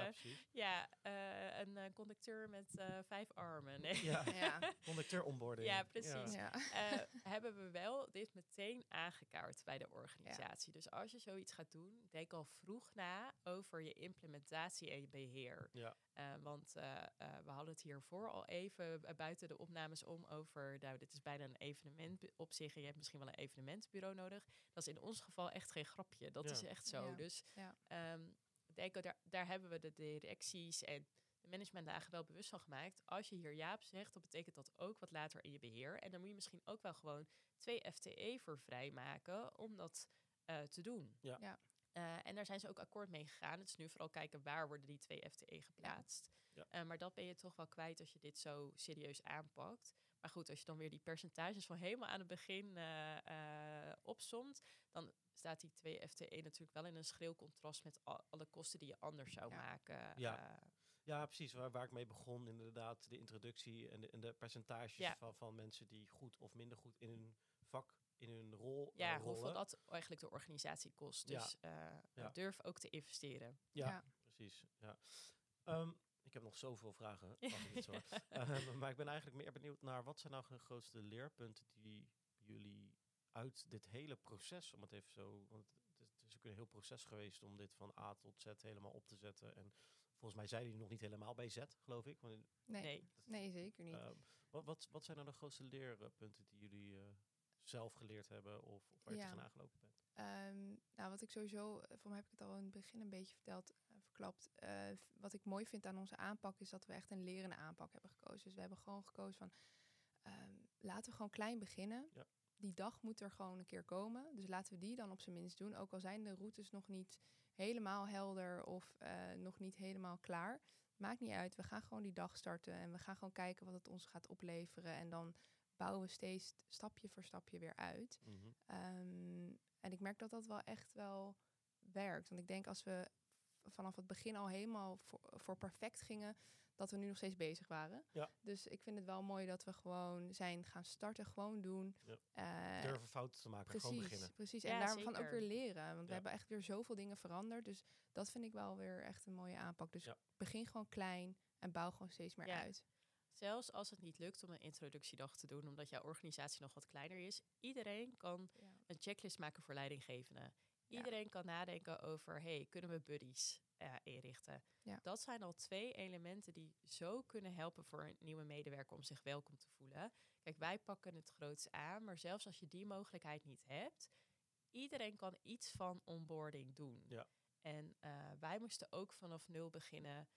Een conducteur met 5 armen. Nee. Ja, conducteur onboarding. Ja, precies. Ja. Hebben we wel dit meteen aangekaart bij de organisatie. Ja. Dus als je zoiets gaat doen, denk al vroeg na over je implementatie en je beheer. Ja. Want we hadden het hiervoor al even buiten de opnames over, dit is bijna een evenement op zich. En je hebt misschien wel een evenementenbureau nodig. Dat is in ons geval echt geen grapje. Dat is echt zo. Ja. Dus daar hebben we de directies en de managementdagen wel bewust van gemaakt. Als je hier Jaap zegt, dan betekent dat ook wat later in je beheer. En dan moet je misschien ook wel gewoon 2 FTE voor vrijmaken om dat te doen. Ja. En daar zijn ze ook akkoord mee gegaan. Het is nu vooral kijken waar worden die 2 FTE geplaatst. Ja. Maar dat ben je toch wel kwijt als je dit zo serieus aanpakt. Maar goed, als je dan weer die percentages van helemaal aan het begin opsomt, dan staat die 2 FTE natuurlijk wel in een schril contrast met alle kosten die je anders zou maken. Ja, precies. Waar ik mee begon, inderdaad, de introductie en de percentages van mensen die goed of minder goed in hun vak, in hun rol rollen. Hoeveel dat eigenlijk de organisatie kost. Dus durf ook te investeren. Ja. Precies. Ja. Ik heb nog zoveel vragen. Maar ik ben eigenlijk meer benieuwd naar wat zijn nou de grootste leerpunten die jullie uit dit hele proces, om het even zo, want het is ook een heel proces geweest om dit van A tot Z helemaal op te zetten. En volgens mij zijn jullie nog niet helemaal bij Z, geloof ik. Want nee, zeker niet. Wat zijn nou de grootste leerpunten die jullie zelf geleerd hebben of waar je tegenaan gelopen bent? Wat ik sowieso, voor mij heb ik het al in het begin een beetje verklapt. Wat ik mooi vind aan onze aanpak is dat we echt een lerende aanpak hebben gekozen. Dus we hebben gewoon gekozen van, laten we gewoon klein beginnen. Ja. Die dag moet er gewoon een keer komen. Dus laten we die dan op zijn minst doen. Ook al zijn de routes nog niet helemaal helder of nog niet helemaal klaar. Maakt niet uit, we gaan gewoon die dag starten. En we gaan gewoon kijken wat het ons gaat opleveren. En dan bouwen we steeds stapje voor stapje weer uit. Mm-hmm. En ik merk dat dat wel echt wel werkt. Want ik denk als we vanaf het begin al helemaal voor perfect gingen, dat we nu nog steeds bezig waren. Ja. Dus ik vind het wel mooi dat we gewoon zijn gaan starten, gewoon doen. Ja. Durven fouten te maken, gewoon beginnen. Precies, en daarvan ook weer leren. Want we hebben echt weer zoveel dingen veranderd. Dus dat vind ik wel weer echt een mooie aanpak. Dus begin gewoon klein en bouw gewoon steeds meer uit. Zelfs als het niet lukt om een introductiedag te doen, omdat jouw organisatie nog wat kleiner is. Iedereen kan een checklist maken voor leidinggevenden. Iedereen kan nadenken over, kunnen we buddies inrichten? Ja. Dat zijn al 2 elementen die zo kunnen helpen voor een nieuwe medewerker om zich welkom te voelen. Kijk, wij pakken het groots aan, maar zelfs als je die mogelijkheid niet hebt, iedereen kan iets van onboarding doen. Ja. En wij moesten ook vanaf 0 beginnen.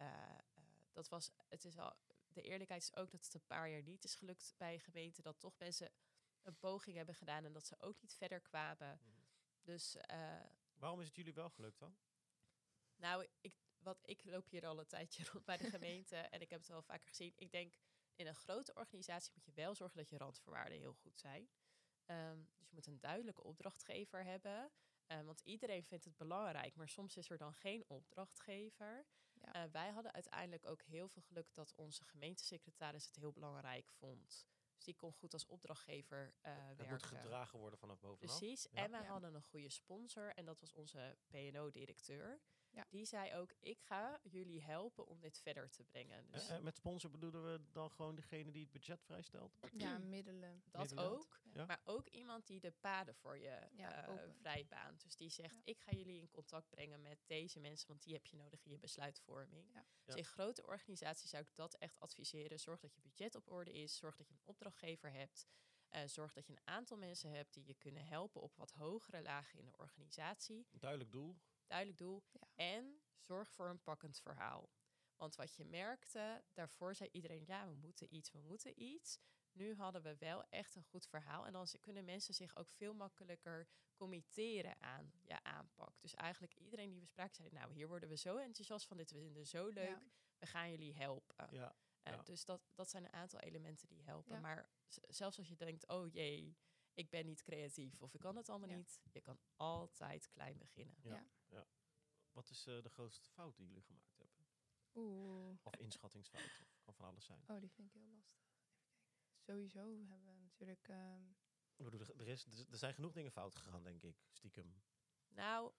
De eerlijkheid is ook dat het een paar jaar niet is gelukt bij gemeenten. Dat toch mensen een poging hebben gedaan en dat ze ook niet verder kwamen. Dus, waarom is het jullie wel gelukt dan? Nou, ik loop hier al een tijdje rond bij de gemeente en ik heb het wel vaker gezien. Ik denk, in een grote organisatie moet je wel zorgen dat je randvoorwaarden heel goed zijn. Dus je moet een duidelijke opdrachtgever hebben. Want iedereen vindt het belangrijk, maar soms is er dan geen opdrachtgever. Ja. Wij hadden uiteindelijk ook heel veel geluk dat onze gemeentesecretaris het heel belangrijk vond. Dus die kon goed als opdrachtgever werken. Het moet gedragen worden vanaf bovenaf. Precies. Ja. En wij hadden een goede sponsor en dat was onze P&O-directeur. Ja. Die zei ook, ik ga jullie helpen om dit verder te brengen. Dus Met sponsor bedoelen we dan gewoon degene die het budget vrijstelt? Ja, middelen. dat Middenveld. ook. Ja. Maar ook iemand die de paden voor je opent. vrijbaant. Dus die zegt, ik ga jullie in contact brengen met deze mensen, want die heb je nodig in je besluitvorming. Ja. Dus in grote organisaties zou ik dat echt adviseren. Zorg dat je budget op orde is. Zorg dat je een opdrachtgever hebt. Zorg dat je een aantal mensen hebt die je kunnen helpen op wat hogere lagen in de organisatie. Duidelijk doel. Duidelijk doel. Ja. En zorg voor een pakkend verhaal. Want wat je merkte, daarvoor zei iedereen, ja, we moeten iets. Nu hadden we wel echt een goed verhaal. En dan kunnen mensen zich ook veel makkelijker committeren aan je aanpak. Dus eigenlijk iedereen die we spraken zei, nou, hier worden we zo enthousiast van, dit vinden we zo leuk. Ja. We gaan jullie helpen. Ja. Dus dat zijn een aantal elementen die helpen. Ja. Maar zelfs als je denkt, oh jee, ik ben niet creatief of ik kan het allemaal niet. Je kan altijd klein beginnen. Ja. Wat is de grootste fout die jullie gemaakt hebben? Oeh. Of inschattingsfout? Of kan van alles zijn. Oh, die vind ik heel lastig. Even kijken. Sowieso hebben we natuurlijk... Ik bedoel, er zijn genoeg dingen fout gegaan, denk ik. Stiekem. Nou,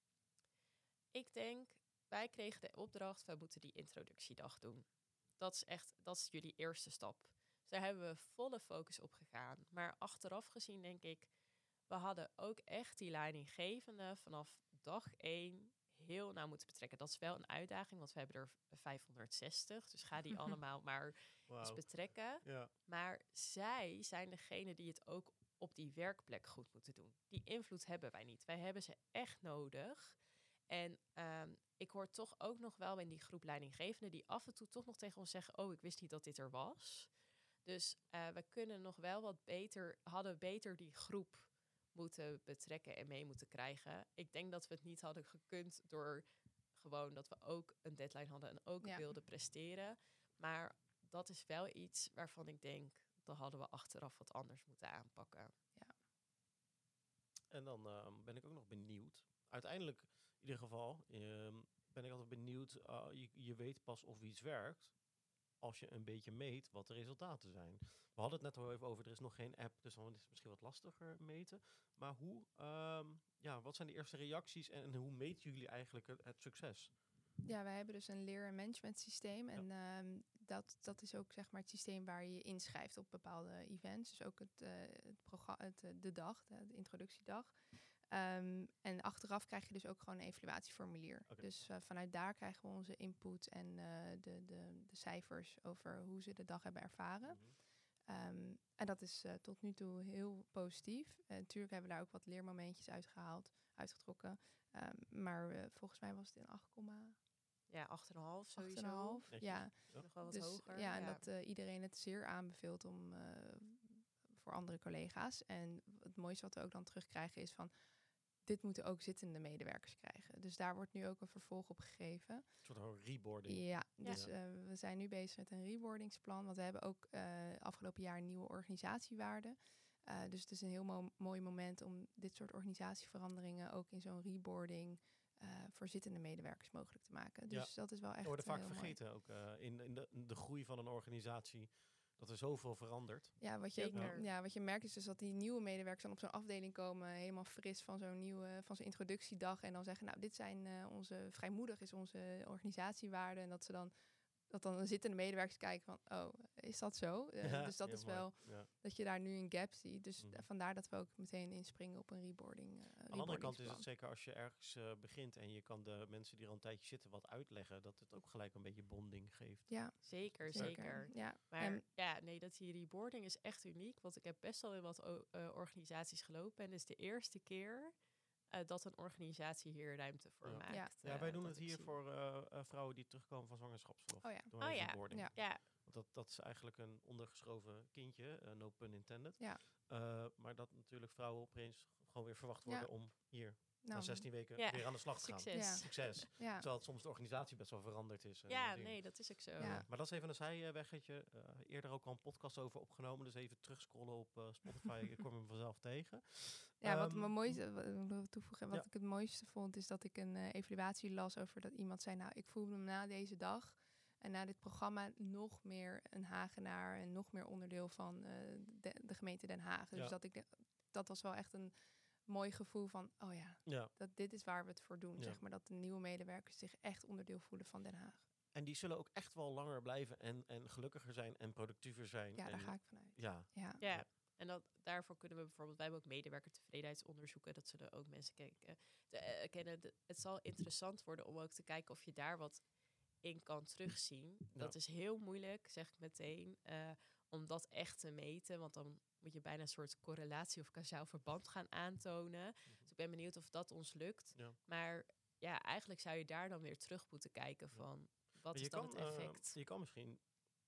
ik denk, wij kregen de opdracht, we moeten die introductiedag doen. Dat is jullie eerste stap. Dus daar hebben we volle focus op gegaan. Maar achteraf gezien denk ik, we hadden ook echt die leidinggevende vanaf dag 1 heel nauw moeten betrekken. Dat is wel een uitdaging, want we hebben er 560. Dus ga die allemaal maar eens betrekken. Ja. Maar zij zijn degene die het ook op die werkplek goed moeten doen. Die invloed hebben wij niet. Wij hebben ze echt nodig. En ik hoor toch ook nog wel in die groep leidinggevenden die af en toe toch nog tegen ons zeggen, oh, ik wist niet dat dit er was. Dus we kunnen nog wel hadden beter die groep moeten betrekken en mee moeten krijgen. Ik denk dat we het niet hadden gekund door gewoon dat we ook een deadline hadden en ook wilden presteren. Maar dat is wel iets waarvan ik denk, dat hadden we achteraf wat anders moeten aanpakken. Ja. En dan ben ik ook nog benieuwd. Uiteindelijk, in ieder geval, ben ik altijd benieuwd. Je weet pas of iets werkt als je een beetje meet wat de resultaten zijn. We hadden het net al even over, er is nog geen app, dus dan is het misschien wat lastiger meten. Maar wat zijn de eerste reacties en hoe meten jullie eigenlijk het succes? Ja, wij hebben dus een leer- en management systeem. Ja. En dat is ook zeg maar het systeem waar je je inschrijft op bepaalde events. Dus ook de dag, de introductiedag. En achteraf krijg je dus ook gewoon een evaluatieformulier. Okay. Dus vanuit daar krijgen we onze input en de cijfers over hoe ze de dag hebben ervaren. Mm-hmm. En dat is tot nu toe heel positief. Natuurlijk hebben we daar ook wat leermomentjes uitgetrokken. Maar volgens mij was het een 8,5 sowieso. 8,5. Ja, nog wel wat dus, hoger. Ja, en dat iedereen het zeer aanbeveelt om voor andere collega's. En het mooiste wat we ook dan terugkrijgen is van, dit moeten ook zittende medewerkers krijgen. Dus daar wordt nu ook een vervolg op gegeven. Een soort van reboarding. Ja, dus we zijn nu bezig met een reboardingsplan. Want we hebben ook afgelopen jaar een nieuwe organisatiewaarde. Dus het is een heel mooi moment om dit soort organisatieveranderingen ook in zo'n reboarding voor zittende medewerkers mogelijk te maken. Dus dat is wel echt. We worden vaak heel vergeten mooi. ook in de groei van een organisatie. Dat er zoveel verandert. Ja, wat je merkt is dus dat die nieuwe medewerkers dan op zo'n afdeling komen, helemaal fris van zo'n introductiedag. En dan zeggen, nou, dit zijn onze vrijmoedig is onze organisatiewaarde. En dat ze dan dat dan zittende medewerkers kijken van, oh, is dat zo? Dus dat is mooi. wel dat je daar nu een gap ziet. Dus vandaar dat we ook meteen inspringen op een reboarding. Aan de andere kant is het zeker als je ergens begint en je kan de mensen die er al een tijdje zitten wat uitleggen, dat het ook gelijk een beetje bonding geeft. Ja, zeker. Ja. Maar dat die reboarding is echt uniek, want ik heb best wel in wat organisaties gelopen en het is de eerste keer dat een organisatie hier ruimte voor maakt. Ja, wij doen het hier voor vrouwen die terugkomen van zwangerschapsverlof. Door reboarding. Ja. Dat is eigenlijk een ondergeschoven kindje, no pun intended. Ja. Maar dat natuurlijk vrouwen opeens gewoon weer verwacht worden om hier na 16 weken weer aan de slag te gaan. Succes. Ja. Terwijl het soms de organisatie best wel veranderd is. Dat is ook zo. Maar dat is even een zijweggetje. Eerder ook al een podcast over opgenomen. Dus even terugscrollen op Spotify. Ik kom hem vanzelf tegen. Ja, wat me mooiste toevoegen, wat ik het mooiste vond, is dat ik een evaluatie las over dat iemand zei, nou, ik voelde me na deze dag en na dit programma nog meer een Hagenaar en nog meer onderdeel van de gemeente Den Haag. Dus dat was wel echt een mooi gevoel van, dat dit is waar we het voor doen. Zeg maar, dat de nieuwe medewerkers zich echt onderdeel voelen van Den Haag. En die zullen ook echt wel langer blijven en gelukkiger zijn en productiever zijn. Ja, daar ga ik vanuit. Ja. En daarvoor kunnen we bijvoorbeeld, wij hebben ook medewerkertevredenheidsonderzoeken, dat zullen ook mensen kennen. Het zal interessant worden om ook te kijken of je daar wat in kan terugzien. Dat is heel moeilijk, zeg ik meteen, om dat echt te meten, want dan moet je bijna een soort correlatie of kausaal verband gaan aantonen. Dus ik ben benieuwd of dat ons lukt. Maar eigenlijk zou je daar dan weer terug moeten kijken van, wat is dan het effect? Je kan misschien,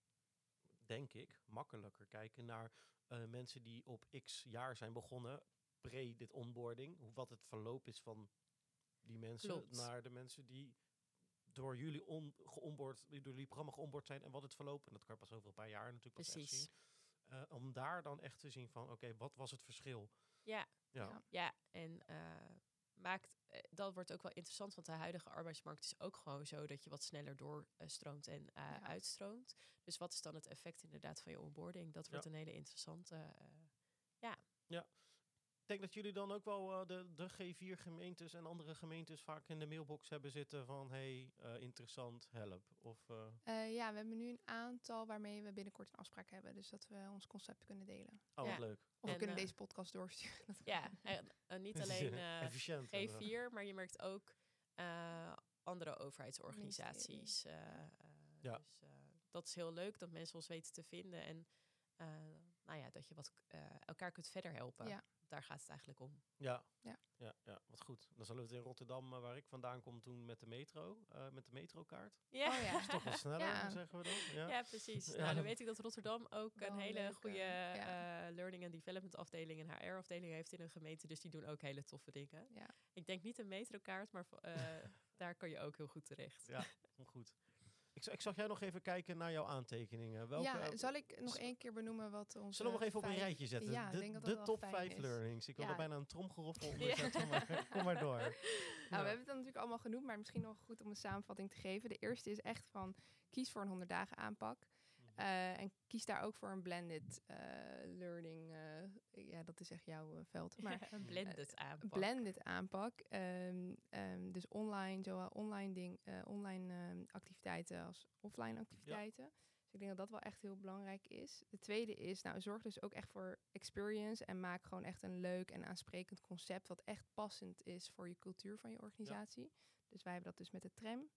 denk ik, makkelijker kijken naar mensen die op x jaar zijn begonnen, pre dit onboarding, wat het verloop is van die mensen naar de mensen die door jullie door jullie programma geonboard zijn en wat het verloop, en dat kan pas over een paar jaar natuurlijk pas echt zien. Om daar dan echt te zien van, oké, wat was het verschil? En dat wordt ook wel interessant, want de huidige arbeidsmarkt is ook gewoon zo dat je wat sneller doorstroomt en uitstroomt. Dus wat is dan het effect inderdaad van je onboarding? Dat wordt een hele interessante. Ik denk dat jullie dan ook wel de G4 gemeentes en andere gemeentes vaak in de mailbox hebben zitten van interessant, help. Of, we hebben nu een aantal waarmee we binnenkort een afspraak hebben. Dus dat we ons concept kunnen delen. Oh, wat leuk. Of we kunnen deze podcast doorsturen. En niet alleen efficiënt, G4, maar je merkt ook andere overheidsorganisaties. Dus dat is heel leuk dat mensen ons weten te vinden en dat je elkaar kunt verder helpen. Ja. Daar gaat het eigenlijk om. Ja, wat goed. Dan zullen we het in Rotterdam, waar ik vandaan kom, doen met de metro, met de metrokaart. Ja. Dat is toch wel sneller, zeggen we dan. Ja, precies. Nou, dan weet ik dat Rotterdam ook een hele goede learning and development afdeling en HR-afdeling heeft in een gemeente. Dus die doen ook hele toffe dingen. Ja. Ik denk niet een metrokaart, maar daar kan je ook heel goed terecht. Ja, goed. Ik zag jij nog even kijken naar jouw aantekeningen. Zal ik nog één keer benoemen wat onze... Zullen we nog even op een rijtje zetten? Ja, ik denk dat de top 5 is. learnings. Ik wil er bijna een tromgeroffel onder zetten, maar kom maar door. Nou, we hebben het dan natuurlijk allemaal genoemd, maar misschien nog goed om een samenvatting te geven. De eerste is echt van, kies voor een 100 dagen aanpak. En kies daar ook voor een blended learning. Dat is echt jouw veld. Maar een blended aanpak. Een blended aanpak. Dus online, zowel online activiteiten als offline activiteiten. Ja. Dus ik denk dat dat wel echt heel belangrijk is. De tweede is, zorg dus ook echt voor experience en maak gewoon echt een leuk en aansprekend concept wat echt passend is voor je cultuur van je organisatie. Ja. Dus wij hebben dat dus met de tram.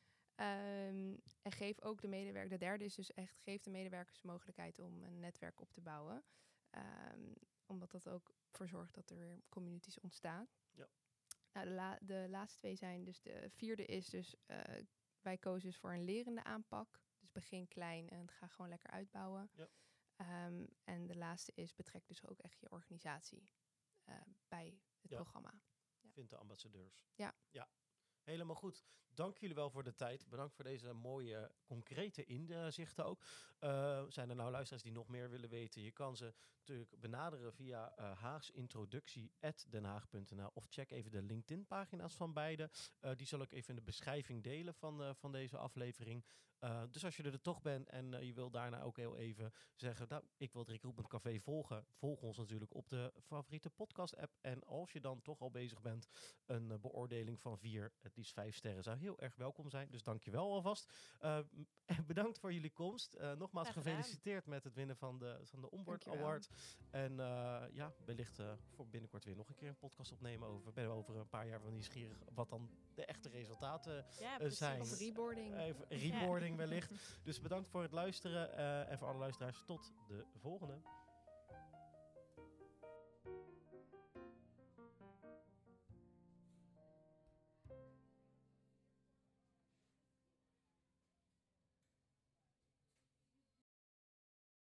En geef ook de medewerker, de derde is dus echt, geef de medewerkers de mogelijkheid om een netwerk op te bouwen. Omdat dat ook voor zorgt dat er weer communities ontstaan. Ja. De laatste twee zijn dus, de vierde is dus, wij kozen dus voor een lerende aanpak. Dus begin klein en ga gewoon lekker uitbouwen. Ja. En de laatste is, betrek dus ook echt je organisatie bij het programma. Ja. Vind de ambassadeurs. Ja. Helemaal goed. Dank jullie wel voor de tijd. Bedankt voor deze mooie, concrete inzichten ook. Zijn er nou luisteraars die nog meer willen weten? Je kan ze natuurlijk benaderen via haagsintroductie@denhaag.nl of check even de LinkedIn-pagina's van beide. Die zal ik even in de beschrijving delen van deze aflevering. Dus als je er toch bent en je wil daarna ook heel even zeggen, ik wil het Recruitment Café volgen. Volg ons natuurlijk op de favoriete podcast-app. En als je dan toch al bezig bent, een beoordeling van 4, het liefst 5 sterren zou heel erg welkom zijn. Dus dankjewel alvast. Bedankt voor jullie komst. Nogmaals gefeliciteerd met het winnen van de Onboard Award. En wellicht voor binnenkort weer nog een keer een podcast opnemen over. Ik ben over een paar jaar wel nieuwsgierig wat dan de echte resultaten zijn. Of reboarding. Reboarding wellicht. Dus bedankt voor het luisteren. En voor alle luisteraars tot de volgende.